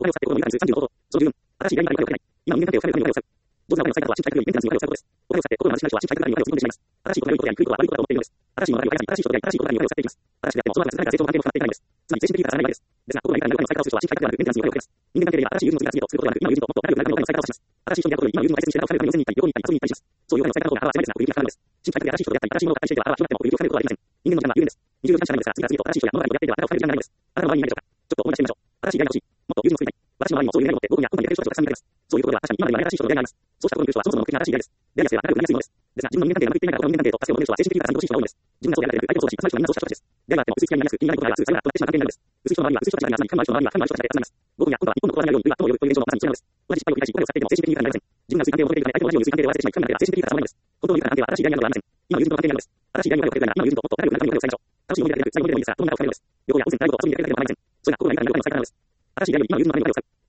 おはようさて、この2分35度。その10分。新しい依頼になるかよくない。今、人間関係を深めるおはようさ。上手なおはようさい方は、新規体育よりメンテナンスにおはようさことです。おはようさて、心の話しない人は、新規体育におはようを積んでしまいます。新しいことが良いことや低いことは悪いことだと思っているのです。新しいものが良い新しい人が新しいことが良いおはようさっていきます。新しくやっても、その後は続かないから成長の関係も深まっていかないのです。つまり、精神的にはさらないわけです。ですが、心が良いから良いことの再開をする人は、新規体育であるメンテナンスにおはようを増やす。人間関係では、新しい友人を次々と作ることではなく、今の友人ともっと仲良くなるような再開をします。新しい人に会うことより、今の友人を大切にして仲を深めるために、要するに要するに対します。そういうおはようの再開の方が、は狭いですが、不利益がかかるのです。新規体育で新しい人と出会ったり、新しいものを形にしていては、は広がっても不利益を深めることはできません。人間の時間は有限です。24時間しかないのですが、次々と新しい人や物がやっていては仲を深める時間がないのです。あなたの周りにいないでしょうか。ちょっと思い出してみましょう。新しい依頼が欲しい。もっと友人を作りたい。私の周りにもそういう依頼を持って、僕には今度にやっている人たちがたくさんいます。そういうところでは、確かに今までに新しい人と出会いがあります。そうしたことのいる人は、そもそも目的が新しい依頼です。出会いやすれば仲良くなりやすいものです。ですが、自分の人間関係がうまくいっていないから、他の人間関係と助けを求める人は、精神的にはさらに欲しい人が多いのです。自分がそうであるだけで、相手もそうだし、相手もみんなそうした人たちです。出会いがあっても、薄い付き合いになりやすく、気になることがあります。それがとなってしまう関係になるのです。薄い人の周りは薄い人たちが集まり、勘の合う人の周りは勘の合う人たちが集まります。僕には今度は日本の心がよいように、今ともよいという現状のまさにそれなのです。同じ失敗を繰り返し、おはようさっていても精神的に豊かになりません。自分が薄い関係を求めているため、相手も同じように薄い関係で終わらせてしまい、深い関係では精神的に豊かさまるのです。本当に豊かな関係は新しい依頼になるのではありません。今の友人との関係になるのです。新しい依頼におはようをかけたいなら、今の友人ともっと仲良くなるためにおはようをさいましょう。楽しい思い出ができる、最後まででもいいですが、どんな仲を深めるのです。旅行や温泉、習い事、遊びに出かけるだけでも構いません。そういうのは心が良いからでもいいですが、新しい依頼より今の友人の周りにおはようさい。